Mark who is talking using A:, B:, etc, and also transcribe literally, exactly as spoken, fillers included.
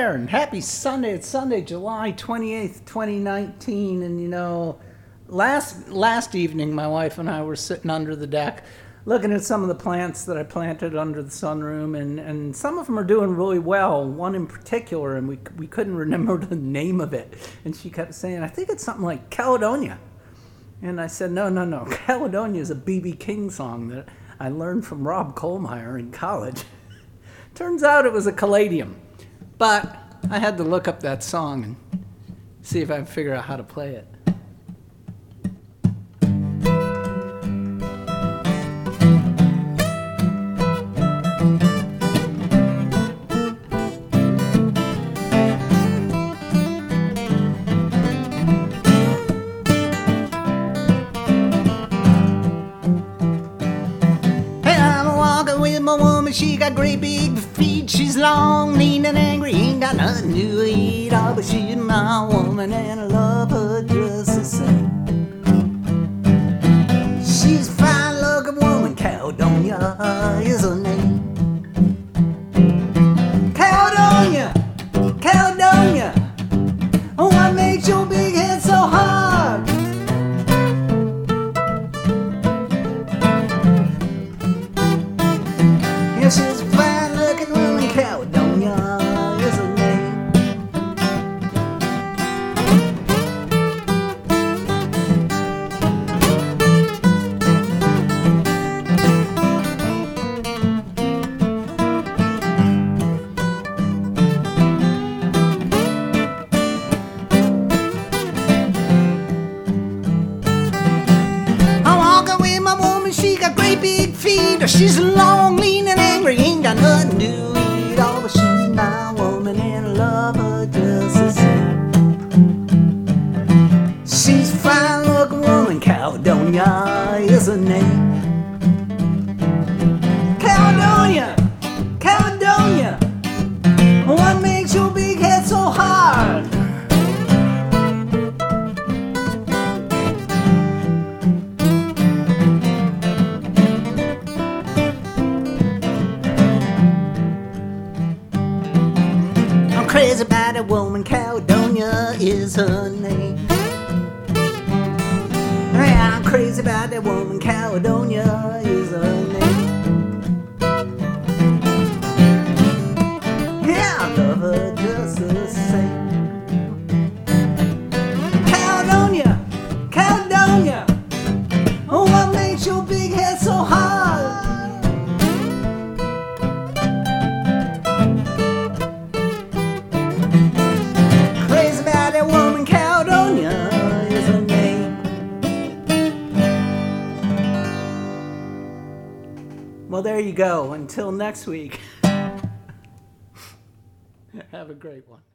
A: there, and happy Sunday. It's Sunday, July twenty-eighth, twenty nineteen, and you know, last last evening my wife and I were sitting under the deck looking at some of the plants that I planted under the sunroom, and, and some of them are doing really well, one in particular, and we we couldn't remember the name of it, and she kept saying, I think it's something like Caledonia. And I said, no, no, no, Caledonia is a B B King song that I learned from Rob Kohlmeyer in college. Turns out it was a caladium. But I had to look up that song and see if I can figure out how to play it. Hey, I'm walking with my woman, she got great big feet, she's long, lean and angry, ain't got nothing to eat, oh, but she's my woman and I love her just the same. She's a fine looking woman, Caledonia is her name. Caledonia, Caledonia, oh, what makes your big head so hard? Yeah, she's a fine looking woman, Caledonia is her name. I'm walking with my woman, she got great big feet, she's long, lean and angry, ain't got nothing to eat, oh, but she's my woman and I love her just the same. She's a fine looking woman, Caledonia is her name. Caledonia, Caledonia, what makes your big head so hard? I'm crazy about a woman, Caledonia is her name. Yeah, I'm crazy about that woman, Caledonia is her name. Yeah, I love her just the same. Caledonia, Caledonia, oh, what makes your big head so hard? Crazy about that woman, Caledonia is her name. Well, there you go. Until next week. Have a great one.